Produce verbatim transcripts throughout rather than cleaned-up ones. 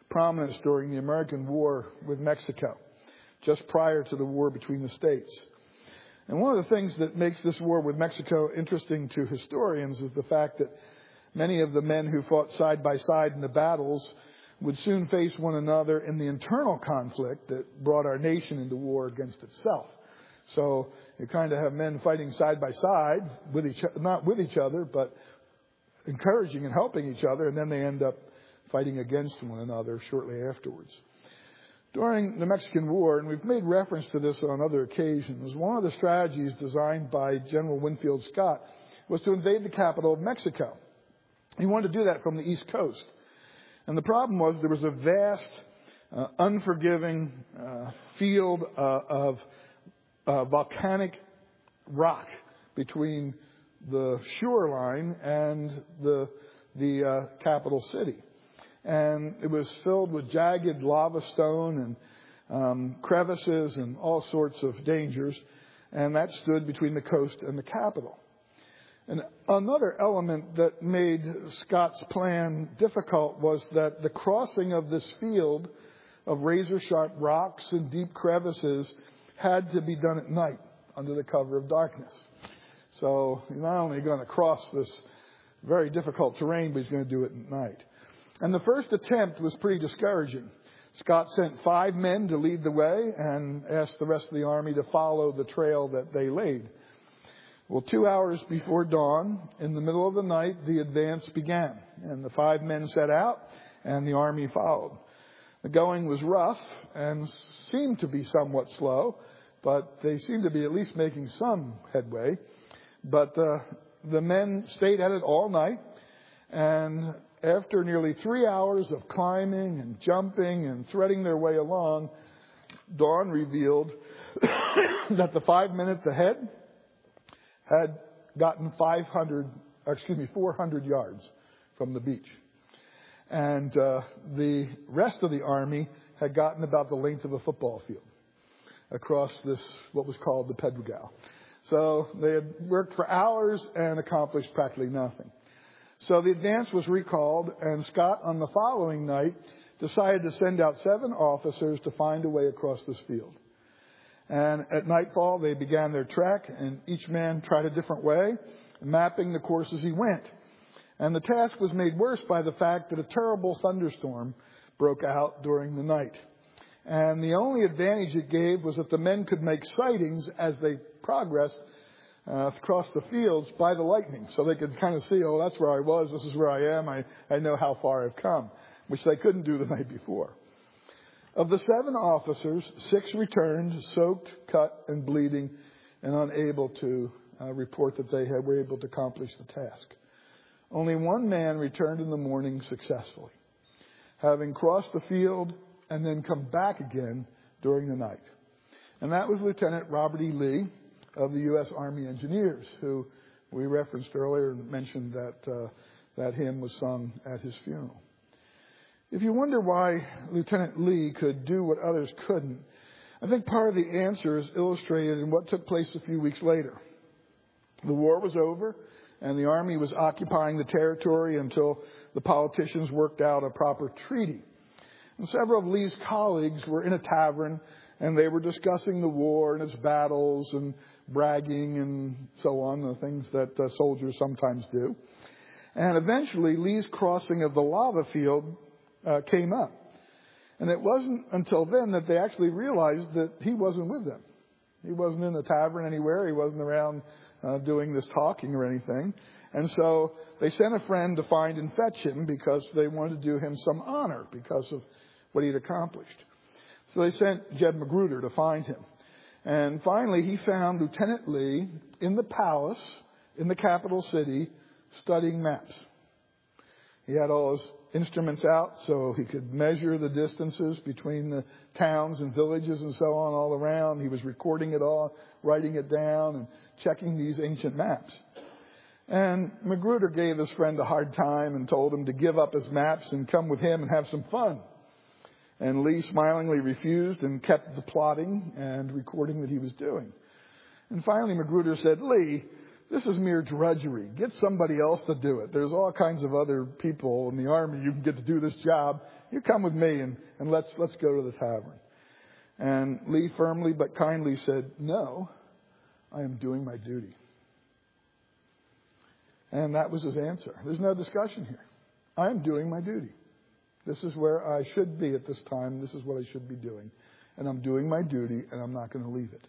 prominence during the American War with Mexico, just prior to the war between the states. And one of the things that makes this war with Mexico interesting to historians is the fact that many of the men who fought side by side in the battles would soon face one another in the internal conflict that brought our nation into war against itself. So you kind of have men fighting side by side, with each, not with each other, but encouraging and helping each other, and then they end up fighting against one another shortly afterwards. During the Mexican War, and we've made reference to this on other occasions, one of the strategies designed by General Winfield Scott was to invade the capital of Mexico. He wanted to do that from the East Coast. And the problem was there was a vast, uh, unforgiving uh, field uh, of uh, volcanic rock between the shoreline and the the uh, capital city. And it was filled with jagged lava stone and um, crevices and all sorts of dangers. And that stood between the coast and the capital. And another element that made Scott's plan difficult was that the crossing of this field of razor-sharp rocks and deep crevices had to be done at night under the cover of darkness. So he's not only going to cross this very difficult terrain, but he's going to do it at night. And the first attempt was pretty discouraging. Scott sent five men to lead the way and asked the rest of the army to follow the trail that they laid. Well, two hours before dawn, in the middle of the night, the advance began. And the five men set out, and the army followed. The going was rough and seemed to be somewhat slow, but they seemed to be at least making some headway. But uh, the men stayed at it all night, and after nearly three hours of climbing and jumping and threading their way along, dawn revealed that the five men at the head had gotten five hundred, excuse me, four hundred yards from the beach. And uh, the rest of the army had gotten about the length of a football field across this, what was called the Pedregal. So they had worked for hours and accomplished practically nothing. So the advance was recalled, and Scott, on the following night, decided to send out seven officers to find a way across this field. And at nightfall, they began their trek, and each man tried a different way, mapping the course as he went. And the task was made worse by the fact that a terrible thunderstorm broke out during the night. And the only advantage it gave was that the men could make sightings as they progressed uh, across the fields by the lightning. So they could kind of see, oh, that's where I was, this is where I am, I, I know how far I've come, which they couldn't do the night before. Of the seven officers, six returned, soaked, cut, and bleeding, and unable to uh, report that they had, were able to accomplish the task. Only one man returned in the morning successfully, having crossed the field and then come back again during the night. And that was Lieutenant Robert E. Lee of the U S Army Engineers, who we referenced earlier and mentioned that uh, that hymn was sung at his funeral. If you wonder why Lieutenant Lee could do what others couldn't, I think part of the answer is illustrated in what took place a few weeks later. The war was over, and the Army was occupying the territory until the politicians worked out a proper treaty. And several of Lee's colleagues were in a tavern, and they were discussing the war and its battles and bragging and so on, the things that uh, soldiers sometimes do. And eventually, Lee's crossing of the lava field uh, came up. And it wasn't until then that they actually realized that he wasn't with them. He wasn't in the tavern anywhere. He wasn't around uh, doing this talking or anything. And so they sent a friend to find and fetch him because they wanted to do him some honor because of what he'd accomplished. So they sent Jeb Magruder to find him. And finally, he found Lieutenant Lee in the palace in the capital city studying maps. He had all his instruments out so he could measure the distances between the towns and villages and so on all around. He was recording it all, writing it down, and checking these ancient maps. And Magruder gave his friend a hard time and told him to give up his maps and come with him and have some fun. And Lee smilingly refused and kept the plotting and recording that he was doing. And finally, Magruder said, "Lee, This is mere drudgery. Get somebody else to do it. There's all kinds of other people in the army you can get to do this job. You come with me and, and let's let's go to the tavern. And Lee firmly but kindly said, no, I am doing my duty. And that was his answer. There's no discussion here. I am doing my duty. This is where I should be at this time. This is what I should be doing. And I'm doing my duty, and I'm not going to leave it.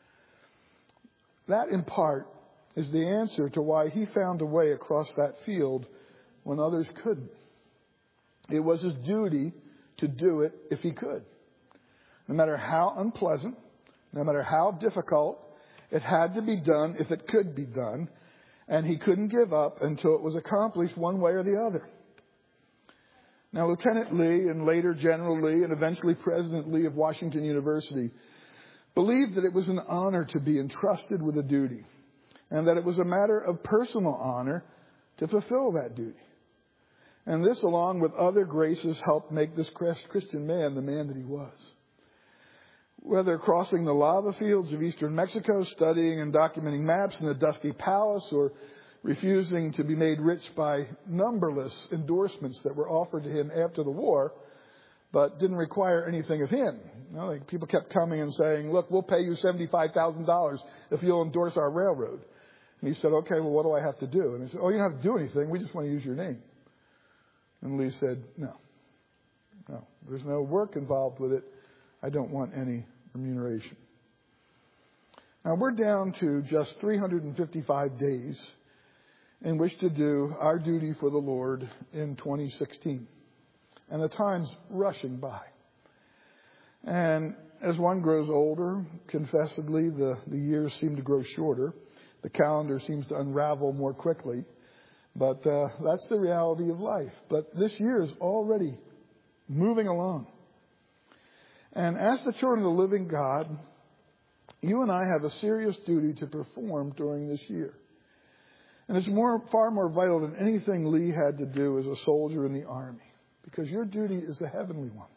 That, in part, is the answer to why he found a way across that field when others couldn't. It was his duty to do it if he could. No matter how unpleasant, no matter how difficult, it had to be done if it could be done. And he couldn't give up until it was accomplished one way or the other. Now, Lieutenant Lee and later General Lee and eventually President Lee of Washington University believed that it was an honor to be entrusted with a duty and that it was a matter of personal honor to fulfill that duty. And this, along with other graces, helped make this Christian man the man that he was. Whether crossing the lava fields of eastern Mexico, studying and documenting maps in the dusty palace, or refusing to be made rich by numberless endorsements that were offered to him after the war, but didn't require anything of him. You know, like people kept coming and saying, look, we'll pay you seventy-five thousand dollars if you'll endorse our railroad. And he said, okay, well, what do I have to do? And he said, oh, you don't have to do anything. We just want to use your name. And Lee said, no, no, there's no work involved with it. I don't want any remuneration. Now, we're down to just three hundred fifty-five days in which to do our duty for the Lord in twenty sixteen. And the time's rushing by. And as one grows older, confessedly, the, the years seem to grow shorter. The calendar seems to unravel more quickly. But uh, that's the reality of life. But this year is already moving along. And as the children of the living God, you and I have a serious duty to perform during this year. And it's more, far more vital than anything Lee had to do as a soldier in the army, because your duty is the heavenly one.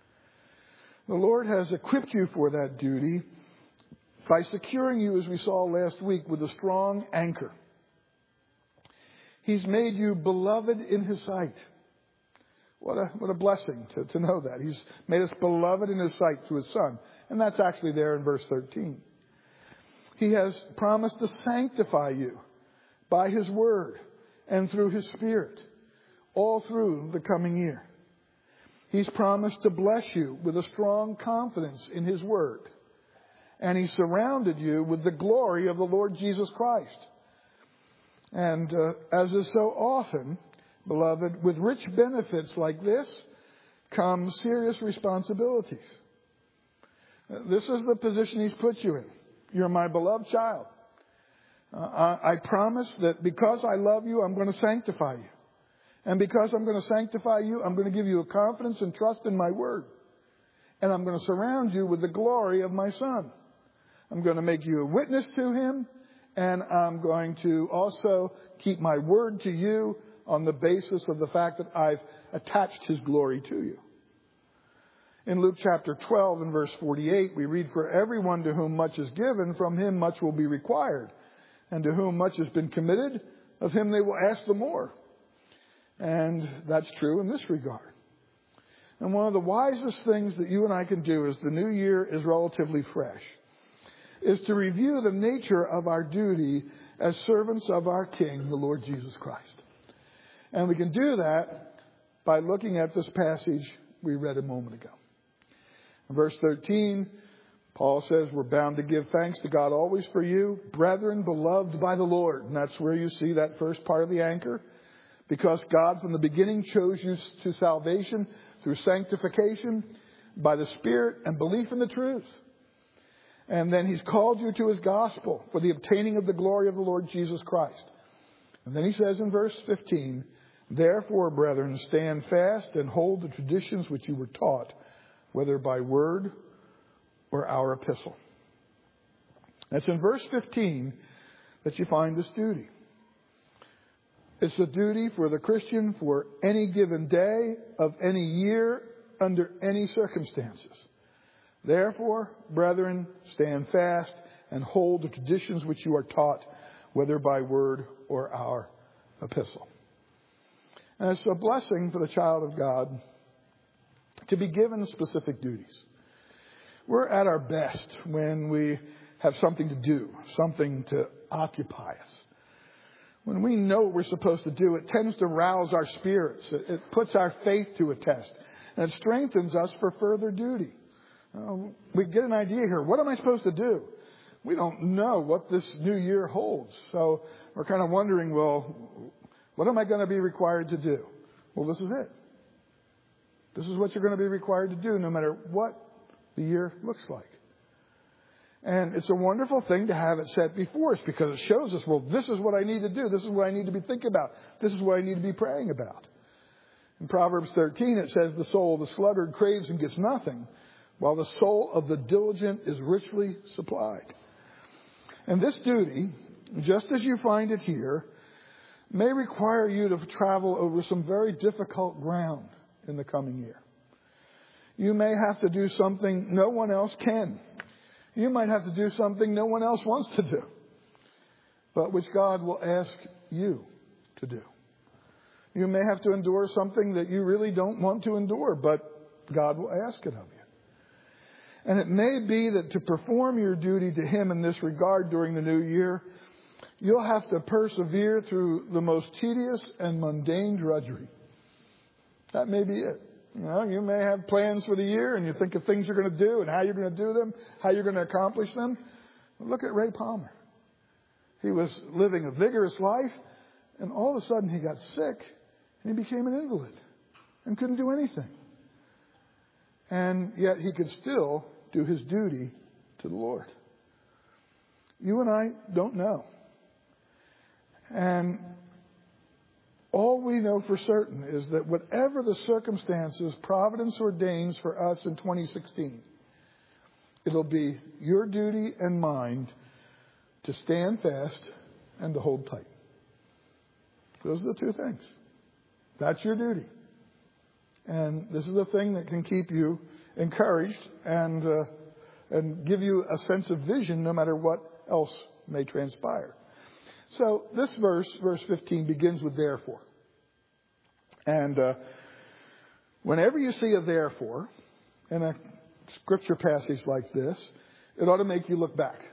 The Lord has equipped you for that duty by securing you, as we saw last week, with a strong anchor. He's made you beloved in His sight. What a, what a blessing to, to know that. He's made us beloved in His sight through His Son. And that's actually there in verse thirteen. He has promised to sanctify you by His Word and through His Spirit all through the coming year. He's promised to bless you with a strong confidence in His Word. And He surrounded you with the glory of the Lord Jesus Christ. And uh, as is so often, beloved, with rich benefits like this come serious responsibilities. Uh, this is the position He's put you in. You're my beloved child. Uh, I, I promise that because I love you, I'm going to sanctify you. And because I'm going to sanctify you, I'm going to give you a confidence and trust in my word. And I'm going to surround you with the glory of my Son. I'm going to make you a witness to Him. And I'm going to also keep my word to you on the basis of the fact that I've attached His glory to you. In Luke chapter twelve and verse forty-eight, we read, "For everyone to whom much is given, from him much will be required. And to whom much has been committed, of him they will ask the more." And that's true in this regard. And one of the wisest things that you and I can do as the new year is relatively fresh is to review the nature of our duty as servants of our King, the Lord Jesus Christ. And we can do that by looking at this passage we read a moment ago. In verse thirteen, Paul says we're bound to give thanks to God always for you, brethren beloved by the Lord. And that's where you see that first part of the anchor. Because God from the beginning chose you to salvation through sanctification by the Spirit and belief in the truth. And then He's called you to His gospel for the obtaining of the glory of the Lord Jesus Christ. And then He says in verse fifteen, "Therefore, brethren, stand fast and hold the traditions which you were taught, whether by word or our epistle." That's in verse fifteen that you find this duty. It's a duty for the Christian for any given day of any year under any circumstances. "Therefore, brethren, stand fast and hold the traditions which you are taught, whether by word or our epistle. And it's a blessing for the child of God to be given specific duties. We're at our best when we have something to do, something to occupy us. When we know what we're supposed to do, it tends to rouse our spirits. It, it puts our faith to a test. And it strengthens us for further duty. Um, we get an idea here. What am I supposed to do? We don't know what this new year holds. So we're kind of wondering, well, what am I going to be required to do? Well, this is it. This is what you're going to be required to do no matter what the year looks like. And it's a wonderful thing to have it set before us because it shows us, well, this is what I need to do. This is what I need to be thinking about. This is what I need to be praying about. In Proverbs thirteen, it says, the soul of the sluggard craves and gets nothing, while the soul of the diligent is richly supplied. And this duty, just as you find it here, may require you to travel over some very difficult ground in the coming year. You may have to do something no one else can. You might have to do something no one else wants to do, but which God will ask you to do. You may have to endure something that you really don't want to endure, but God will ask it of you. And it may be that to perform your duty to Him in this regard during the new year, you'll have to persevere through the most tedious and mundane drudgery. That may be it. You know, you may have plans for the year and you think of things you're going to do and how you're going to do them, how you're going to accomplish them. Look at Ray Palmer. He was living a vigorous life and all of a sudden he got sick and he became an invalid and couldn't do anything. And yet he could still do his duty to the Lord. You and I don't know. And all we know for certain is that whatever the circumstances Providence ordains for us in twenty sixteen, it'll be your duty and mine to stand fast and to hold tight. Those are the two things. That's your duty. And this is the thing that can keep you encouraged and uh, and give you a sense of vision no matter what else may transpire. So this verse, verse fifteen, begins with therefore. And uh, whenever you see a therefore in a scripture passage like this, it ought to make you look back.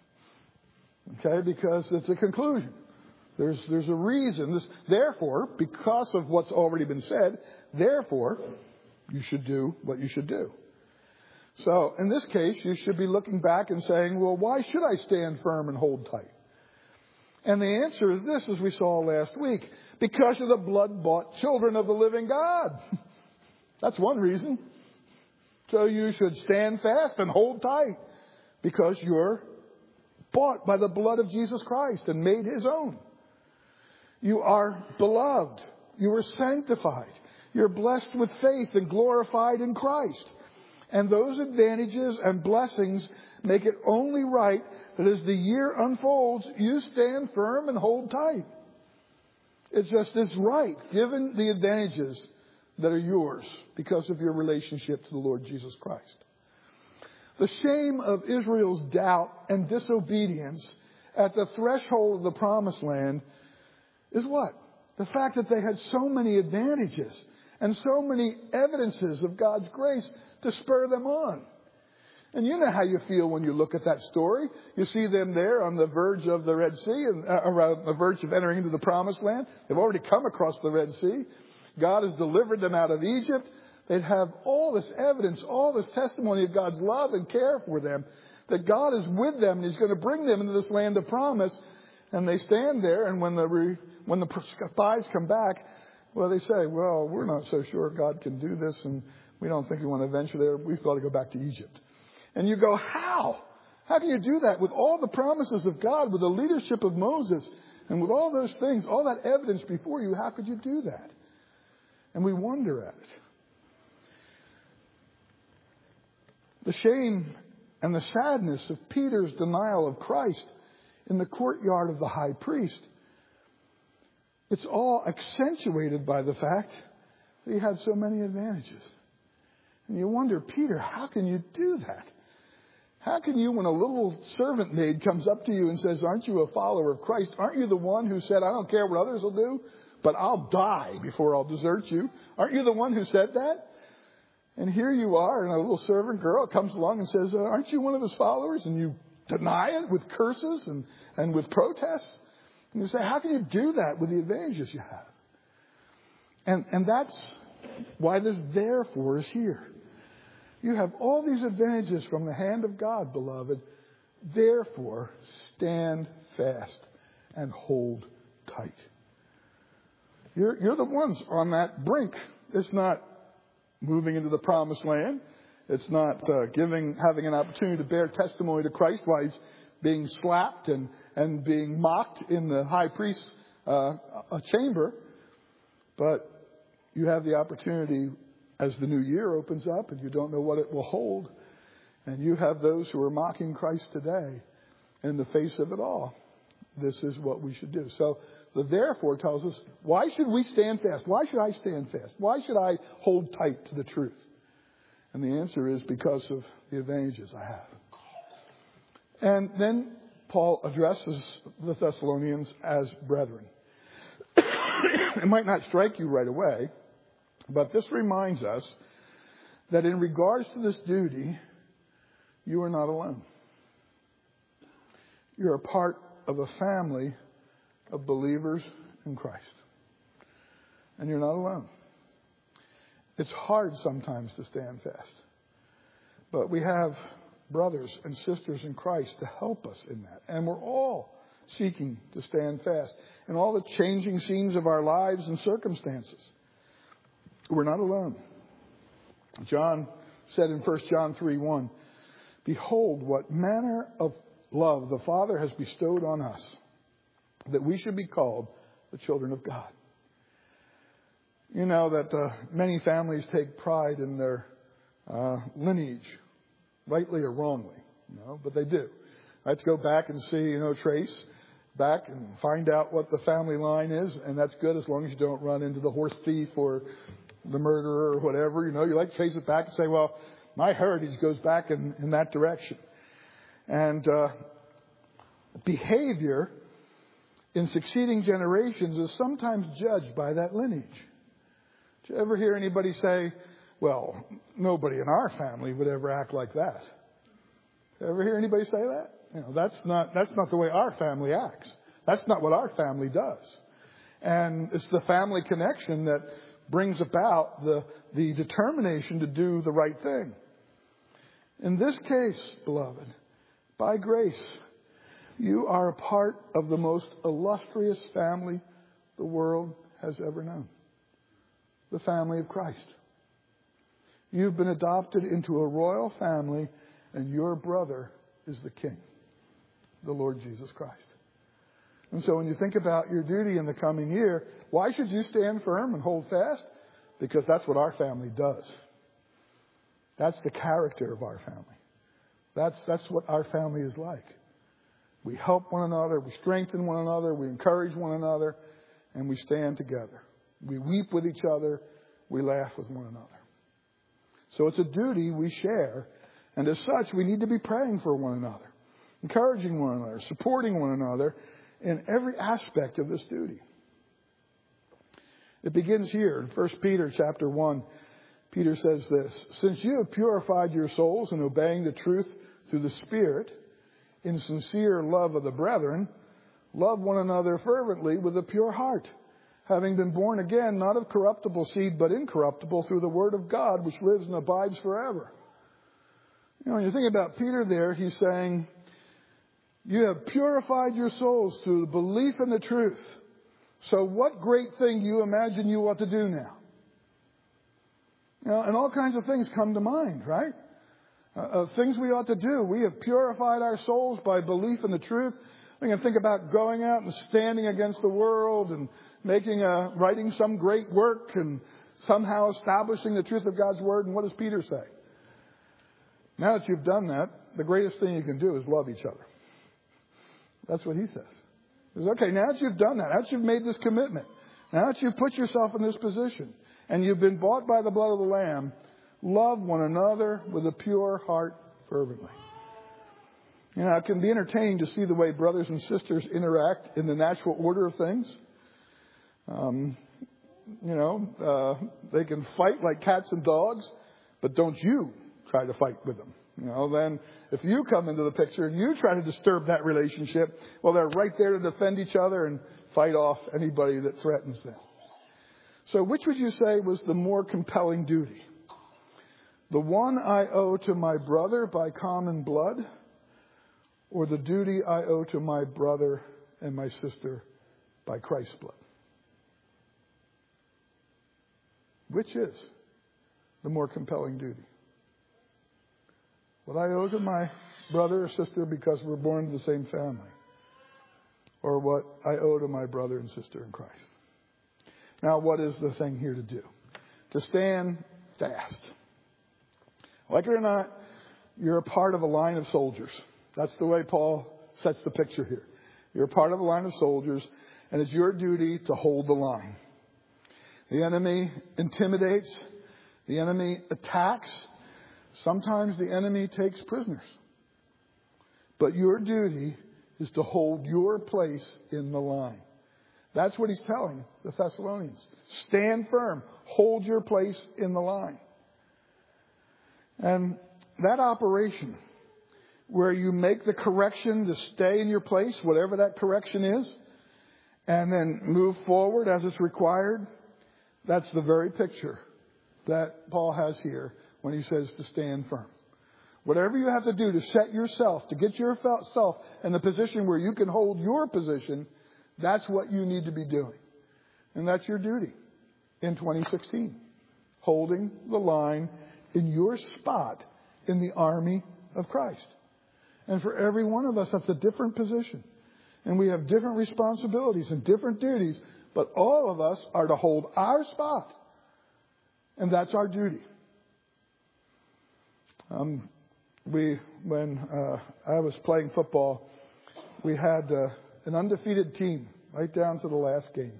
Okay, because it's a conclusion. There's there's a reason. This, therefore, because of what's already been said, therefore, you should do what you should do. So in this case, you should be looking back and saying, well, why should I stand firm and hold tight? And the answer is this, as we saw last week, because of the blood-bought children of the living God. That's one reason. So you should stand fast and hold tight because you're bought by the blood of Jesus Christ and made His own. You are beloved. You are sanctified. You're blessed with faith and glorified in Christ. And those advantages and blessings make it only right that as the year unfolds, you stand firm and hold tight. It's just as right, given the advantages that are yours because of your relationship to the Lord Jesus Christ. The shame of Israel's doubt and disobedience at the threshold of the promised land is what? The fact that they had so many advantages and so many evidences of God's grace to spur them on. And you know how you feel when you look at that story. You see them there on the verge of the Red Sea, and uh, around the verge of entering into the Promised Land. They've already come across the Red Sea. God has delivered them out of Egypt. They'd have all this evidence, all this testimony of God's love and care for them, that God is with them and He's going to bring them into this land of promise. And they stand there, and when the re, when the spies come back, well, they say, well, we're not so sure God can do this, and we don't think we want to venture there. We thought to go back to Egypt. And you go, how? How can you do that with all the promises of God, with the leadership of Moses, and with all those things, all that evidence before you? How could you do that? And we wonder at it. The shame and the sadness of Peter's denial of Christ in the courtyard of the high priest, it's all accentuated by the fact that he had so many advantages. And you wonder, Peter, how can you do that? How can you, when a little servant maid comes up to you and says, aren't you a follower of Christ? Aren't you the one who said, I don't care what others will do, but I'll die before I'll desert you? Aren't you the one who said that? And here you are, and a little servant girl comes along and says, aren't you one of his followers? And you deny it with curses and, and with protests. And you say, how can you do that with the advantages you have? And, and that's why this therefore is here. You have all these advantages from the hand of God, beloved. Therefore, stand fast and hold tight. You're, you're the ones on that brink. It's not moving into the promised land. It's not uh, giving, having an opportunity to bear testimony to Christ while he's being slapped and, and being mocked in the high priest's uh, a chamber. But you have the opportunity as the new year opens up and you don't know what it will hold. And you have those who are mocking Christ today in the face of it all. This is what we should do. So the therefore tells us, why should we stand fast? Why should I stand fast? Why should I hold tight to the truth? And the answer is because of the advantages I have. And then Paul addresses the Thessalonians as brethren. It might not strike you right away, but this reminds us that in regards to this duty, you are not alone. You're a part of a family of believers in Christ. And you're not alone. It's hard sometimes to stand fast. But we have brothers and sisters in Christ to help us in that. And we're all seeking to stand fast in all the changing scenes of our lives and circumstances. We're not alone. John said in First John three one, behold, what manner of love the Father has bestowed on us, that we should be called the children of God. You know that uh, many families take pride in their uh, lineage, rightly or wrongly, you know, but they do. I have to go back and see, you know, trace back and find out what the family line is, and that's good as long as you don't run into the horse thief or the murderer or whatever. You know, you like to trace it back and say, well, my heritage goes back in, in that direction. And uh, behavior in succeeding generations is sometimes judged by that lineage. Did you ever hear anybody say, well, nobody in our family would ever act like that? Did you ever hear anybody say that? You know, that's not, that's not the way our family acts. That's not what our family does. And it's the family connection that brings about the, the determination to do the right thing. In this case, beloved, by grace, you are a part of the most illustrious family the world has ever known. The family of Christ. You've been adopted into a royal family, and your brother is the King, the Lord Jesus Christ. And so when you think about your duty in the coming year, why should you stand firm and hold fast? Because that's what our family does. That's the character of our family. That's, that's what our family is like. We help one another, we strengthen one another, we encourage one another, and we stand together. We weep with each other, we laugh with one another. So it's a duty we share, and as such, we need to be praying for one another, encouraging one another, supporting one another in every aspect of this duty. It begins here in First Peter chapter one. Peter says this, since you have purified your souls in obeying the truth through the Spirit, in sincere love of the brethren, love one another fervently with a pure heart, having been born again, not of corruptible seed, but incorruptible, through the word of God, which lives and abides forever. You know, when you think about Peter there, he's saying, you have purified your souls through the belief in the truth. So what great thing do you imagine you ought to do now? You know, and all kinds of things come to mind, right? Uh, uh, things we ought to do. We have purified our souls by belief in the truth. We can think about going out and standing against the world and making a, writing some great work and somehow establishing the truth of God's word. And what does Peter say? Now that you've done that, the greatest thing you can do is love each other. That's what he says. He says, okay, now that you've done that, now that you've made this commitment, now that you've put yourself in this position, and you've been bought by the blood of the Lamb, love one another with a pure heart fervently. You know, it can be entertaining to see the way brothers and sisters interact in the natural order of things. Um, you know, uh, they can fight like cats and dogs, but don't you try to fight with them. You know, then if you come into the picture and you try to disturb that relationship, well, they're right there to defend each other and fight off anybody that threatens them. So which would you say was the more compelling duty? The one I owe to my brother by common blood, or the duty I owe to my brother and my sister by Christ's blood? Which is the more compelling duty? What I owe to my brother or sister because we're born to the same family, or what I owe to my brother and sister in Christ? Now, what is the thing here to do? To stand fast. Like it or not, you're a part of a line of soldiers. That's the way Paul sets the picture here. You're a part of a line of soldiers, and it's your duty to hold the line. The enemy intimidates. The enemy attacks. Sometimes the enemy takes prisoners. But your duty is to hold your place in the line. That's what he's telling the Thessalonians. Stand firm. Hold your place in the line. And that operation where you make the correction to stay in your place, whatever that correction is, and then move forward as it's required, that's the very picture that Paul has here when he says to stand firm. Whatever you have to do to set yourself, to get yourself in the position where you can hold your position, that's what you need to be doing. And that's your duty in twenty sixteen. Holding the line in your spot in the army of Christ. And for every one of us, that's a different position. And we have different responsibilities and different duties. But all of us are to hold our spot. And that's our duty. Um, we, when uh, I was playing football, we had uh, an undefeated team right down to the last game.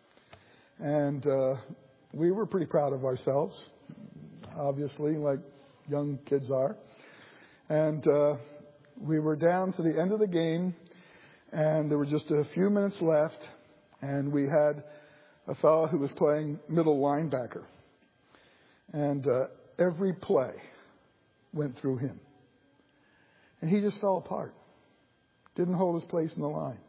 And uh, we were pretty proud of ourselves, obviously, like young kids are. And uh, we were down to the end of the game, and there were just a few minutes left, and we had a fellow who was playing middle linebacker. And uh, every play went through him. And he just fell apart. Didn't hold his place in the line.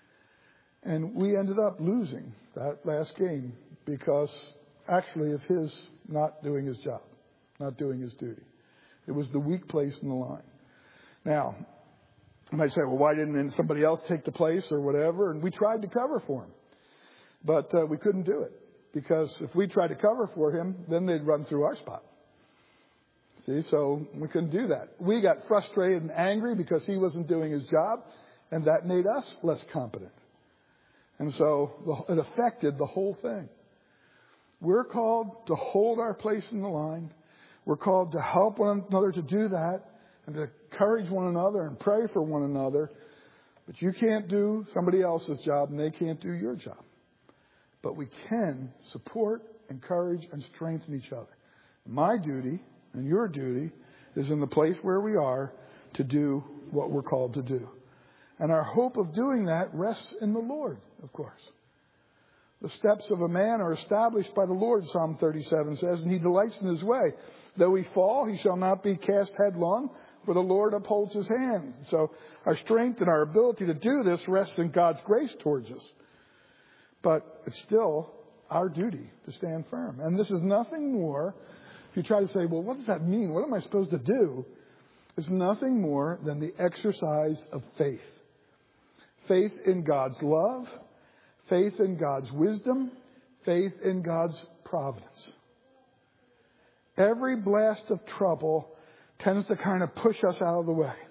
And we ended up losing that last game because actually of his not doing his job, not doing his duty. It was the weak place in the line. Now, you might say, well, why didn't somebody else take the place or whatever? And we tried to cover for him. But uh, we couldn't do it. Because if we tried to cover for him, then they'd run through our spot. See, so we couldn't do that. We got frustrated and angry because he wasn't doing his job, and that made us less competent. And so it affected the whole thing. We're called to hold our place in the line. We're called to help one another to do that and to encourage one another and pray for one another. But you can't do somebody else's job, and they can't do your job. But we can support, encourage, and strengthen each other. My duty and your duty is in the place where we are to do what we're called to do. And our hope of doing that rests in the Lord, of course. The steps of a man are established by the Lord, Psalm thirty-seven says, and he delights in his way. Though he fall, he shall not be cast headlong, for the Lord upholds his hand. So our strength and our ability to do this rests in God's grace towards us. But it's still our duty to stand firm. And this is nothing more, if you try to say, well, what does that mean? What am I supposed to do? It's nothing more than the exercise of faith. Faith in God's love, faith in God's wisdom, faith in God's providence. Every blast of trouble tends to kind of push us out of the way.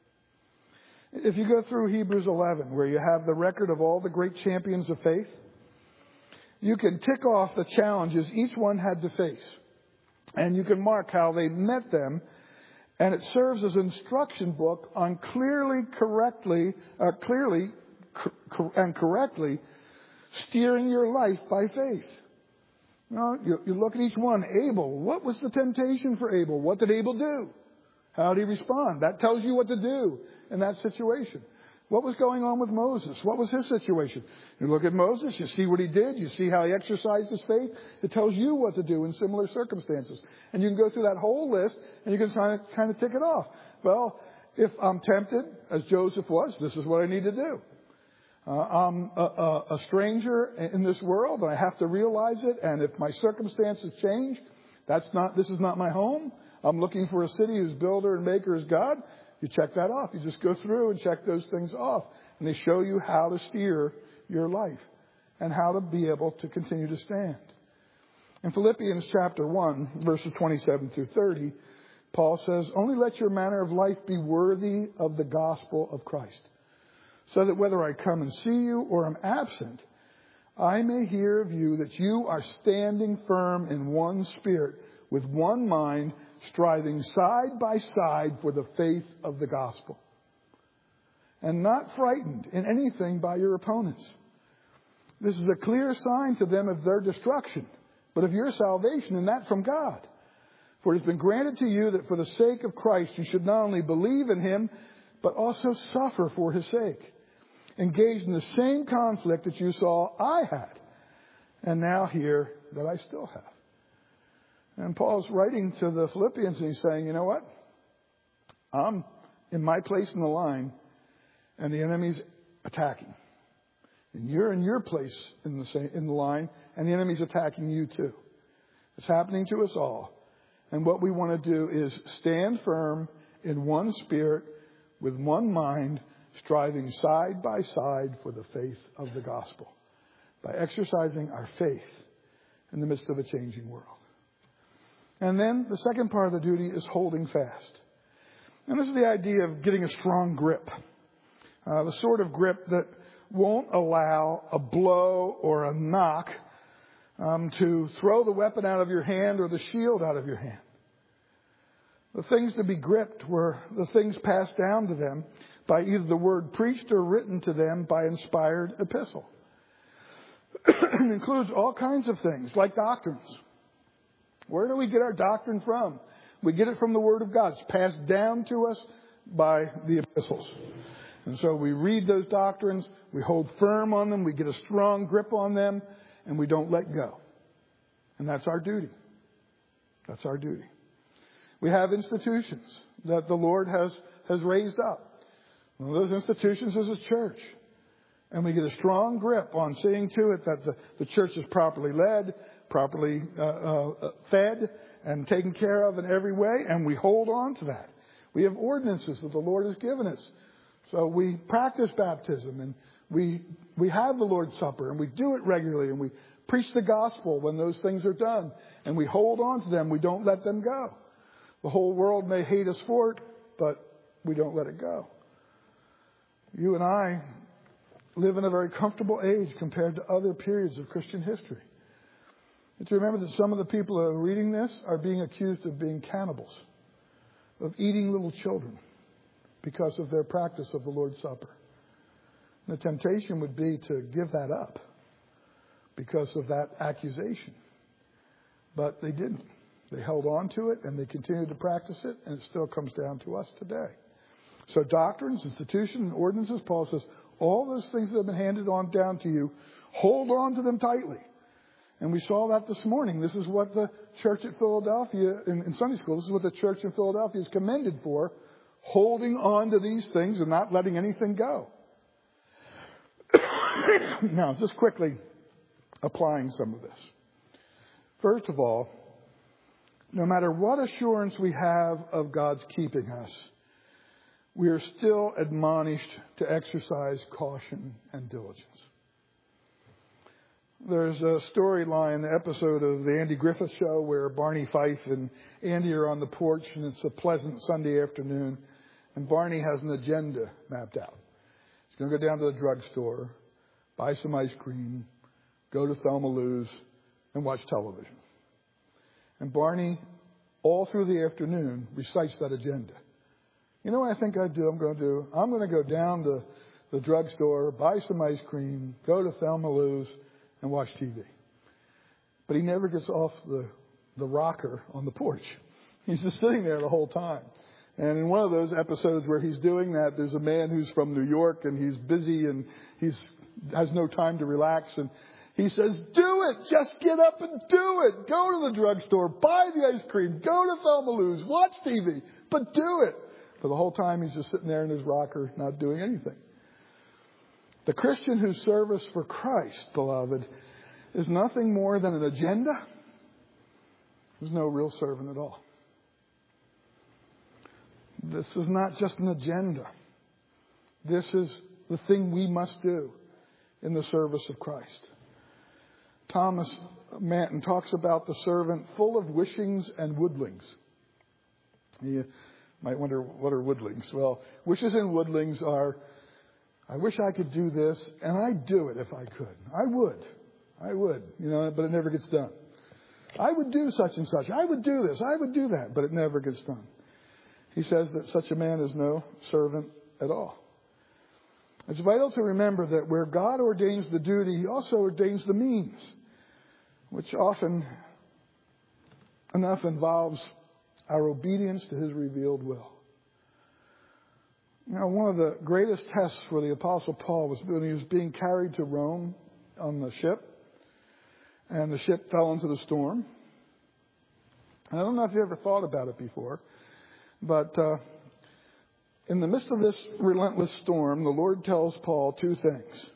If you go through Hebrews eleven, where you have the record of all the great champions of faith, you can tick off the challenges each one had to face. And you can mark how they met them. And it serves as an instruction book on clearly, correctly, uh, clearly co- and correctly steering your life by faith. You know, you, you look at each one. Abel, what was the temptation for Abel? What did Abel do? How did he respond? That tells you what to do in that situation. What was going on with Moses? What was his situation? You look at Moses, you see what he did, you see how he exercised his faith. It tells you what to do in similar circumstances. And you can go through that whole list and you can kind of, kind of tick it off. Well, if I'm tempted, as Joseph was, this is what I need to do. Uh, I'm a, a, a stranger in this world and I have to realize it. And if my circumstances change, that's not, this is not my home. I'm looking for a city whose builder and maker is God. You check that off. You just go through and check those things off. And they show you how to steer your life and how to be able to continue to stand. In Philippians chapter one, verses twenty-seven through thirty, Paul says, only let your manner of life be worthy of the gospel of Christ, so that whether I come and see you or am absent, I may hear of you that you are standing firm in one spirit, with one mind, striving side by side for the faith of the gospel, and not frightened in anything by your opponents. This is a clear sign to them of their destruction, but of your salvation, and that from God. For it has been granted to you that for the sake of Christ you should not only believe in him, but also suffer for his sake, engaged in the same conflict that you saw I had, and now hear that I still have. And Paul's writing to the Philippians and he's saying, you know what? I'm in my place in the line and the enemy's attacking. And you're in your place in the same, in the line and the enemy's attacking you too. It's happening to us all. And what we want to do is stand firm in one spirit with one mind, striving side by side for the faith of the gospel by exercising our faith in the midst of a changing world. And then the second part of the duty is holding fast. And this is the idea of getting a strong grip. Uh, the sort of grip that won't allow a blow or a knock um, to throw the weapon out of your hand or the shield out of your hand. The things to be gripped were the things passed down to them by either the word preached or written to them by inspired epistle. It includes all kinds of things like doctrines. Where do we get our doctrine from? We get it from the Word of God. It's passed down to us by the epistles. And so we read those doctrines, we hold firm on them, we get a strong grip on them, and we don't let go. And that's our duty. That's our duty. We have institutions that the Lord has, has raised up. One of those institutions is a church. And we get a strong grip on seeing to it that the, the church is properly led, properly uh, uh, fed and taken care of in every way, and we hold on to that. We have ordinances that the Lord has given us. So we practice baptism, and we we have the Lord's Supper, and we do it regularly, and we preach the gospel when those things are done, and we hold on to them. We don't let them go. The whole world may hate us for it, but we don't let it go. You and I live in a very comfortable age compared to other periods of Christian history. And to remember that some of the people who are reading this are being accused of being cannibals, of eating little children because of their practice of the Lord's Supper. And the temptation would be to give that up because of that accusation. But they didn't. They held on to it and they continued to practice it, and it still comes down to us today. So doctrines, institutions, and ordinances, Paul says, all those things that have been handed on down to you, hold on to them tightly. And we saw that this morning. This is what the church at Philadelphia, in, in Sunday school, this is what the church in Philadelphia is commended for, holding on to these things and not letting anything go. Now, just quickly applying some of this. First of all, no matter what assurance we have of God's keeping us, we are still admonished to exercise caution and diligence. There's a storyline, the episode of the Andy Griffith Show where Barney Fife and Andy are on the porch, and it's a pleasant Sunday afternoon, and Barney has an agenda mapped out. He's going to go down to the drugstore, buy some ice cream, go to Thelma Lou's, and watch television. And Barney, all through the afternoon, recites that agenda. You know what I think I'd do? I'm going to do? I'm going to go down to the drugstore, buy some ice cream, go to Thelma Lou's, and watch T V. But he never gets off the, the rocker on the porch. He's just sitting there the whole time. And in one of those episodes where he's doing that, there's a man who's from New York and he's busy and he's has no time to relax. And he says, do it. Just get up and do it. Go to the drugstore, buy the ice cream, go to Thelma Lou's, watch T V, but do it. For the whole time he's just sitting there in his rocker, not doing anything. The Christian whose service for Christ, beloved, is nothing more than an agenda. There's no real servant at all. This is not just an agenda. This is the thing we must do in the service of Christ. Thomas Manton talks about the servant full of wishings and woodlings. You might wonder, what are woodlings? Well, wishes and woodlings are, I wish I could do this, and I'd do it if I could. I would. I would, you know, but it never gets done. I would do such and such. I would do this. I would do that, but it never gets done. He says that such a man is no servant at all. It's vital to remember that where God ordains the duty, He also ordains the means, which often enough involves our obedience to His revealed will. Now, one of the greatest tests for the Apostle Paul was when he was being carried to Rome on the ship, and the ship fell into the storm. I don't know if you ever thought about it before, but uh, in the midst of this relentless storm, the Lord tells Paul two things.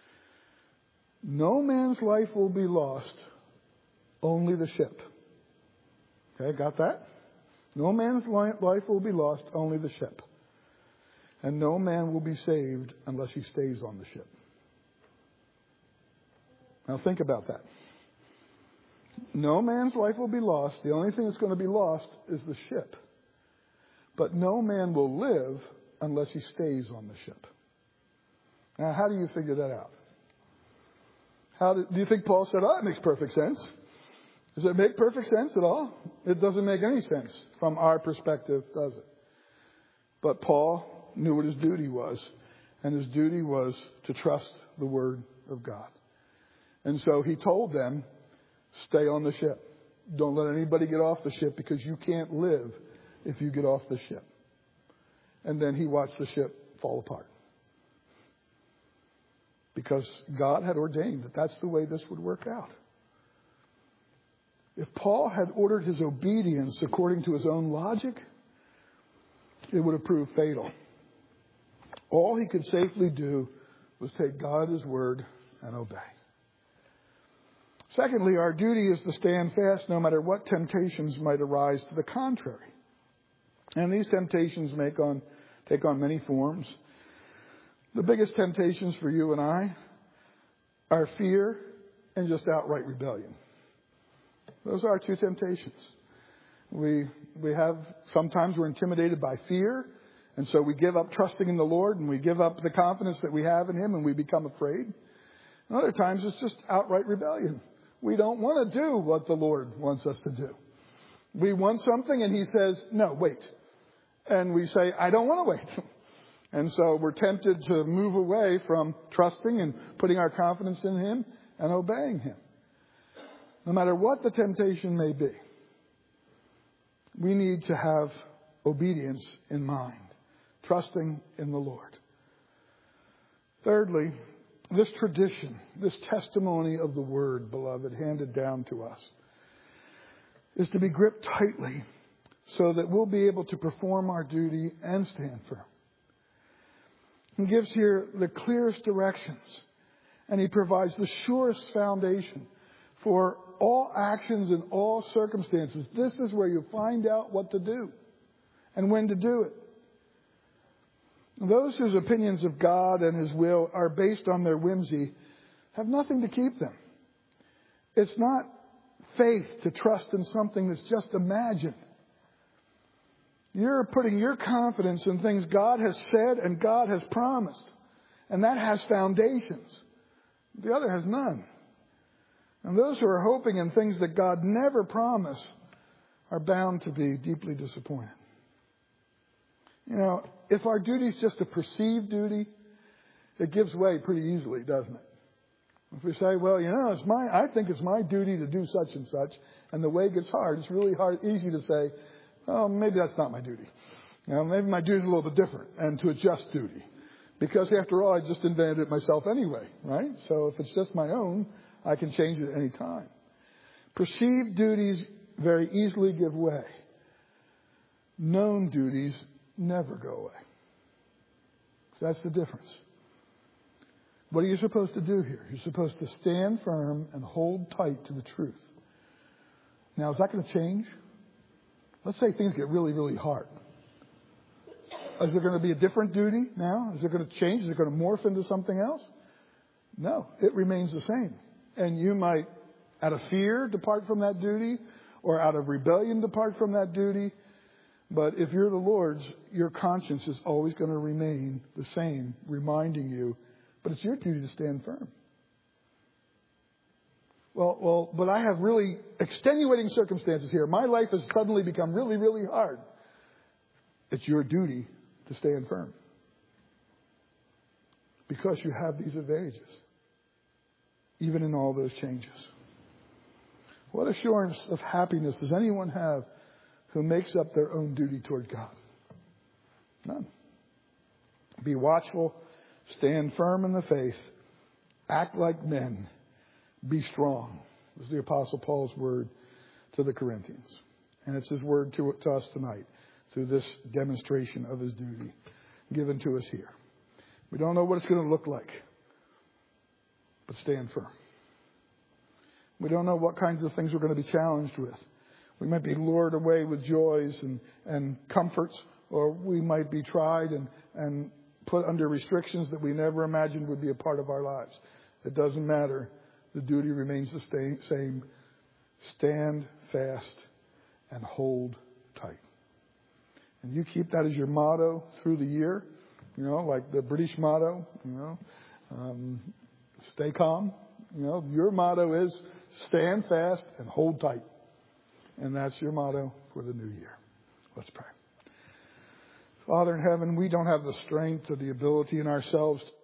No man's life will be lost, only the ship. Okay, got that? No man's life will be lost, only the ship. And no man will be saved unless he stays on the ship. Now think about that. No man's life will be lost. The only thing that's going to be lost is the ship. But no man will live unless he stays on the ship. Now, how do you figure that out? How do, do you think Paul said, oh, that makes perfect sense? Does it make perfect sense at all? It doesn't make any sense from our perspective, does it? But Paul knew what his duty was, and his duty was to trust the Word of God. And so he told them, stay on the ship. Don't let anybody get off the ship, because you can't live if you get off the ship. And then he watched the ship fall apart. Because God had ordained that that's the way this would work out. If Paul had ordered his obedience according to his own logic, it would have proved fatal. All he could safely do was take God at His word and obey. Secondly, our duty is to stand fast no matter what temptations might arise to the contrary. And these temptations make on, take on many forms. The biggest temptations for you and I are fear and just outright rebellion. Those are our two temptations. We we have, sometimes we're intimidated by fear, and so we give up trusting in the Lord, and we give up the confidence that we have in Him, and we become afraid. And other times it's just outright rebellion. We don't want to do what the Lord wants us to do. We want something, and He says, no, wait. And we say, I don't want to wait. And so we're tempted to move away from trusting and putting our confidence in Him and obeying Him. No matter what the temptation may be, we need to have obedience in mind, trusting in the Lord. Thirdly, this tradition, this testimony of the Word, beloved, handed down to us, is to be gripped tightly so that we'll be able to perform our duty and stand firm. He gives here the clearest directions, and He provides the surest foundation for all actions in all circumstances. This is where you find out what to do and when to do it. Those whose opinions of God and His will are based on their whimsy have nothing to keep them. It's not faith to trust in something that's just imagined. You're putting your confidence in things God has said and God has promised. And that has foundations. The other has none. And those who are hoping in things that God never promised are bound to be deeply disappointed. You know, if our duty is just a perceived duty, it gives way pretty easily, doesn't it? If we say, well, you know, it's my, I think it's my duty to do such and such, and the way gets hard, it's really hard, easy to say, oh, maybe that's not my duty. Now, maybe my duty is a little bit different, and to adjust duty. Because after all, I just invented it myself anyway, right? So if it's just my own, I can change it at any time. Perceived duties very easily give way. Known duties never go away. That's the difference. What are you supposed to do here? You're supposed to stand firm and hold tight to the truth. Now, is that going to change? Let's say things get really, really hard. Is there going to be a different duty now? Is it going to change? Is it going to morph into something else? No, it remains the same. And you might, out of fear, depart from that duty, or out of rebellion, depart from that duty. But if you're the Lord's, your conscience is always going to remain the same, reminding you, but it's your duty to stand firm. Well, well, but I have really extenuating circumstances here. My life has suddenly become really, really hard. It's your duty to stand firm. Because you have these advantages. Even in all those changes. What assurance of happiness does anyone have who makes up their own duty toward God? None. Be watchful. Stand firm in the faith. Act like men. Be strong. This is the Apostle Paul's word to the Corinthians. And it's his word to, to us tonight through this demonstration of his duty given to us here. We don't know what it's going to look like, but stand firm. We don't know what kinds of things we're going to be challenged with. We might be lured away with joys and, and comforts, or we might be tried and, and put under restrictions that we never imagined would be a part of our lives. It doesn't matter. The duty remains the same. Stand fast and hold tight. And you keep that as your motto through the year, you know, like the British motto, you know, um, stay calm. You know, your motto is stand fast and hold tight. And that's your motto for the new year. Let's pray. Father in heaven, we don't have the strength or the ability in ourselves